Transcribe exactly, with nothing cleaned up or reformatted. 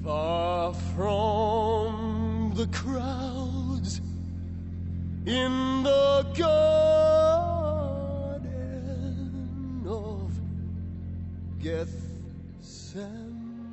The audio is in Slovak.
Far from the crowds in the garden of Gethsemane.